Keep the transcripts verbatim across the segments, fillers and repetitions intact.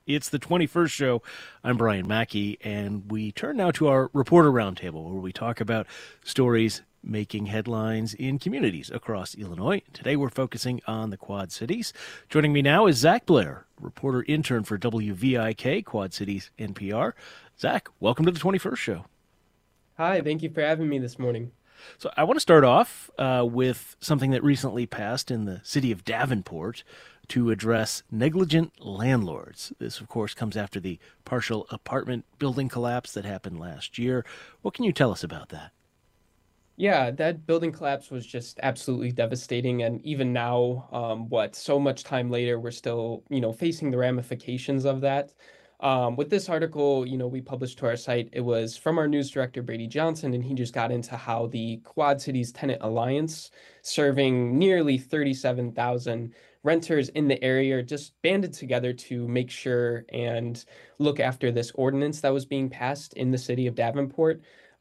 It's the twenty-first show. I'm Brian Mackey, and we turn now to our Reporter Roundtable, where we talk about stories making headlines in communities across Illinois. Today we're focusing on the Quad Cities. Joining me now is Zach Blair, reporter intern for W V I K, Quad Cities N P R. Zach, welcome to the twenty-first show. Hi, thank you for having me this morning. So I want to start off uh, with something that recently passed in the city of Davenport to address negligent landlords. This, of course, comes after the partial apartment building collapse that happened last year. What can you tell us about that? Yeah, that building collapse was just absolutely devastating. And even now, um, what, so much time later, we're still, you know, facing the ramifications of that. Um, with this article, you know, we published to our site, it was from our news director, Brady Johnson, and he just got into how the Quad Cities Tenant Alliance, serving nearly thirty-seven thousand renters in the area, just banded together to make sure and look after this ordinance that was being passed in the city of Davenport.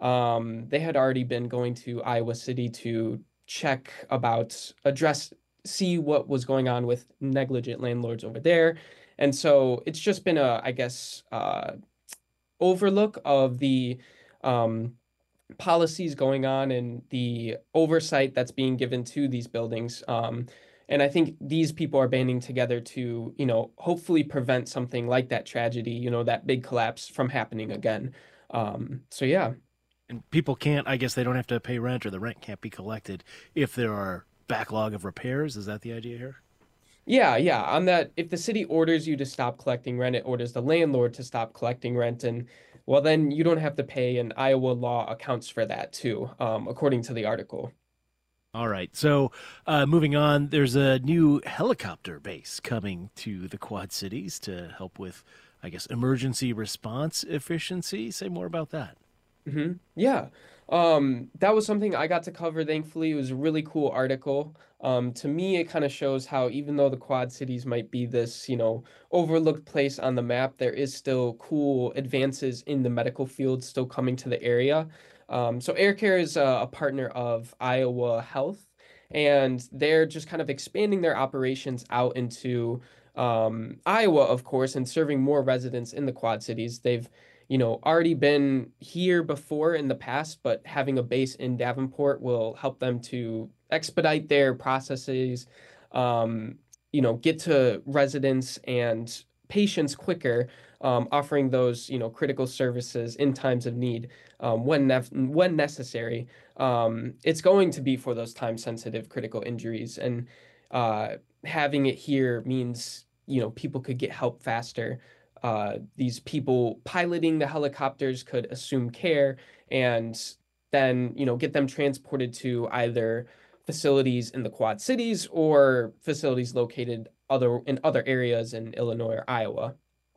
Um, they had already been going to Iowa City to check about, address, see what was going on with negligent landlords over there. And so it's just been a, I guess, uh, overlook of the um, policies going on and the oversight that's being given to these buildings. Um, and I think these people are banding together to, you know, hopefully prevent something like that tragedy, you know, that big collapse from happening again. Um, so yeah. And people can't, I guess they don't have to pay rent, or the rent can't be collected if there are backlog of repairs. Is that the idea here? Yeah, yeah. On that, if the city orders you to stop collecting rent, it orders the landlord to stop collecting rent. And well, then you don't have to pay, and Iowa law accounts for that too, um, according to the article. All right. So, uh, moving on, there's a new helicopter base coming to the Quad Cities to help with, I guess, emergency response efficiency. Say more about that. hmm Yeah. Um, that was something I got to cover, thankfully. It was a really cool article. Um, to me, it kind of shows how even though the Quad Cities might be this, you know, overlooked place on the map, there is still cool advances in the medical field still coming to the area. Um, so Air Care is a, a partner of Iowa Health, and they're just kind of expanding their operations out into um, Iowa, of course, and serving more residents in the Quad Cities. They've you know, already been here before in the past, but having a base in Davenport will help them to expedite their processes, um, you know, get to residents and patients quicker, um, offering those, you know, critical services in times of need, um, when nef when necessary. Um, it's going to be for those time-sensitive critical injuries, and uh, having it here means, you know, people could get help faster. Uh, these people piloting the helicopters could assume care and then, you know, get them transported to either facilities in the Quad Cities or facilities located other in other areas in Illinois or Iowa.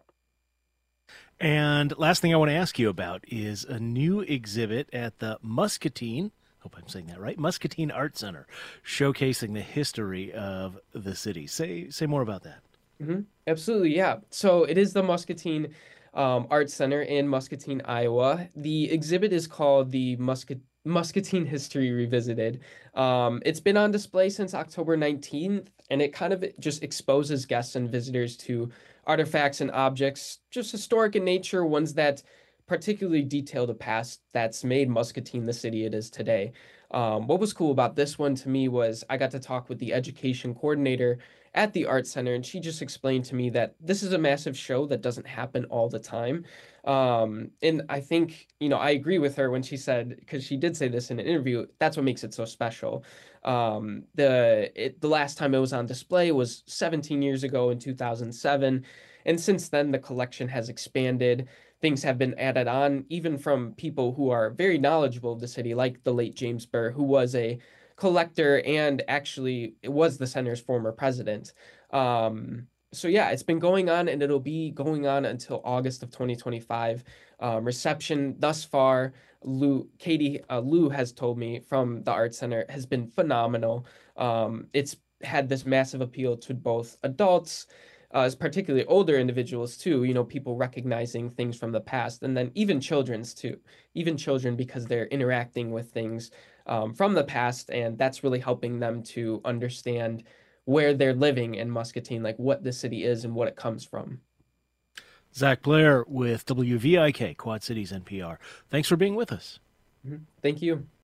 And last thing I want to ask you about is a new exhibit at the Muscatine, hope I'm saying that right, Muscatine Art Center, showcasing the history of the city. Say say more about that. hmm Absolutely, yeah. So it is the Muscatine um, Art Center in Muscatine, Iowa. The exhibit is called the Muscat Muscatine History Revisited. Um, it's been on display since October nineteenth, and it kind of just exposes guests and visitors to artifacts and objects, just historic in nature, ones that particularly detail the past that's made Muscatine the city it is today. Um, what was cool about this one to me was I got to talk with the education coordinator at the art center, and she just explained to me that this is a massive show that doesn't happen all the time. Um, and I think, you know, I agree with her when she said, because she did say this in an interview, that's what makes it so special. Um, the it, the last time it was on display was seventeen years ago in two thousand seven, and since then the collection has expanded. Things have been added on, even from people who are very knowledgeable of the city, like the late James Burr, who was a collector and actually it was the center's former president. Um, so yeah, it's been going on and it'll be going on until August of twenty twenty-five. Um, reception thus far, Lou, Katie, uh, Lou has told me from the art center has been phenomenal. Um, it's had this massive appeal to both adults, uh, as particularly older individuals too, you know, people recognizing things from the past, and then even children's too, even children because they're interacting with things um, from the past, and that's really helping them to understand where they're living in Muscatine, like what the city is and what it comes from. Zach Blair with W V I K, Quad Cities N P R. Thanks for being with us. Mhm. Thank you.